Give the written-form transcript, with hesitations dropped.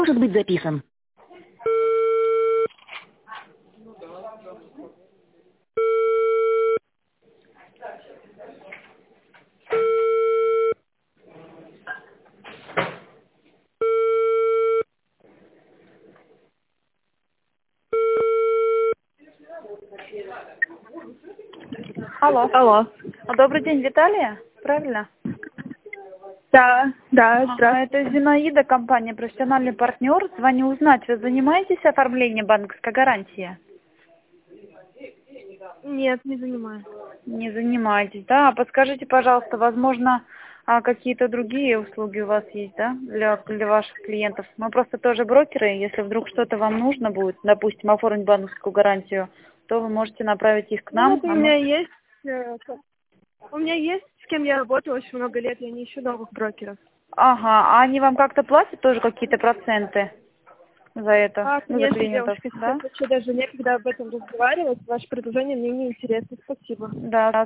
может быть записан. Алло. Алло. Добрый день, Виталия? Правильно? Да, Ага, здравствуйте. это Зинаида, компания «Профессиональный партнер». Звоню узнать, вы занимаетесь оформлением банковской гарантии? Нет, не занимаюсь. Не занимаетесь, да? А подскажите, пожалуйста, возможно, какие-то другие услуги у вас есть, да, для ваших клиентов? Мы просто тоже брокеры, если вдруг что-то вам нужно будет, допустим, оформить банковскую гарантию, то вы можете направить их к Ну нам, вот у а мы... меня есть, у меня есть с кем я работаю очень много лет, я не ищу новых брокеров. Ага, а они вам как-то платят тоже какие-то проценты за это, ну, за Конечно, клиентов, девушка, сейчас да? вообще даже некогда об этом разговаривать. Ваше предложение мне не интересно. Спасибо. Да,